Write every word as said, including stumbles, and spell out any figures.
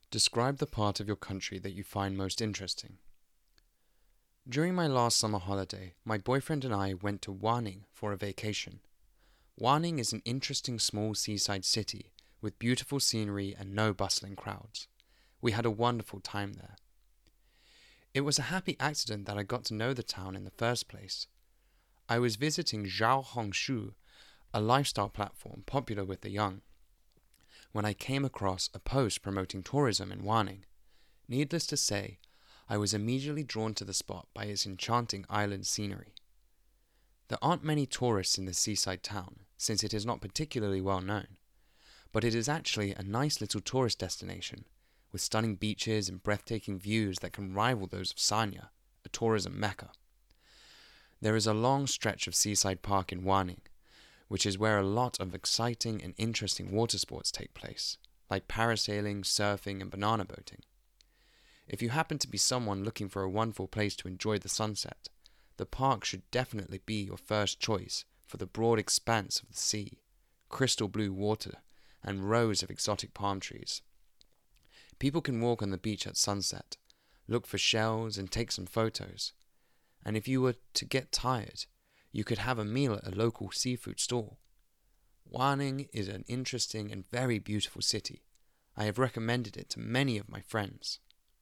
Describe the part of your country that you find most interesting. During my last summer holiday, my boyfriend and I went to Wanning for a vacation. Wanning is an interesting small seaside city with beautiful scenery and no bustling crowds. We had a wonderful time there. It was a happy accident that I got to know the town in the first place. I was visiting Xiaohongshu, a lifestyle platform popular with the young, when I came across a post promoting tourism in Wanning. Needless to say, I was immediately drawn to the spot by its enchanting island scenery. There aren't many tourists in the seaside town, since it is not particularly well known, but it is actually a nice little tourist destination, with stunning beaches and breathtaking views that can rival those of Sanya, a tourism mecca. There is a long stretch of seaside park in Wanning, which is where a lot of exciting and interesting water sports take place, like parasailing, surfing, and banana boating. If you happen to be someone looking for a wonderful place to enjoy the sunset, the park should definitely be your first choice for the broad expanse of the sea, crystal blue water, and rows of exotic palm trees. People can walk on the beach at sunset, look for shells, and take some photos. And if you were to get tired, you could have a meal at a local seafood stall. Wanning is an interesting and very beautiful city. I have recommended it to many of my friends.